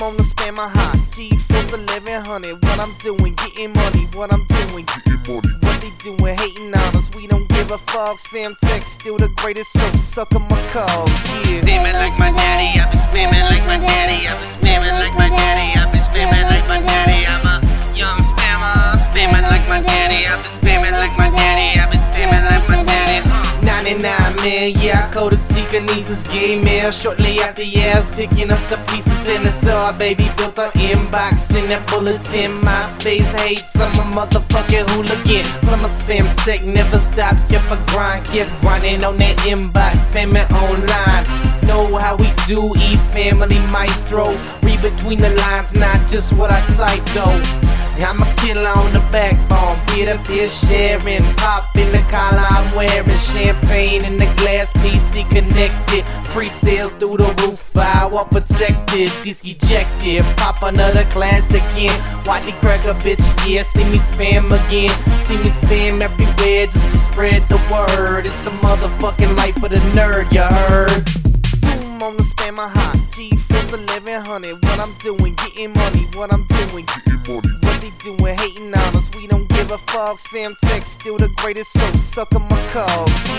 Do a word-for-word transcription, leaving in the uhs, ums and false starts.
Zoom on the spam my hot G-Force eleven hundred. What I'm doing, getting money. What I'm doing, getting money. What they doing, hating on us. We don't give a fuck. Spam text, still the greatest. So suck on my call, yeah. Spamming like my daddy. I've been spamming like my daddy. I've been spamming like my daddy. I've been spamming like my daddy. I'm a young spammer. Spamming like my daddy. I've been spamming like my daddy. I've been spamming like my daddy. ninety-nine man, yeah, I coded T-Kinesis gay mail shortly after, yeah, I was picking up the pieces in the saw, baby, built an inbox in that bulletin. MySpace hates, I'm a motherfucking hooligan. I'm a spam tech, never stop, kept a grind, kept grinding on that inbox, spamming online. Know how we do, eat family maestro. Read between the lines, not just what I type though. I'm a killer on the backbone, get up here sharing. Pop in the collar I'm wearing, champagne in the glass, P C connected. Pre-sales through the roof, firewall protected. Disc ejected, pop another class again. Watch it crack a bitch, yeah, see me spam again. See me spam everywhere just to spread the word. It's the motherfucking life of the nerd, you heard? Zoom on the spam my hot G-Force eleven hundred. What I'm doing, getting money. What I'm doing, getting money. What they doing, hating on us. We don't give a fuck. Spam text, still the greatest. So suck on my call.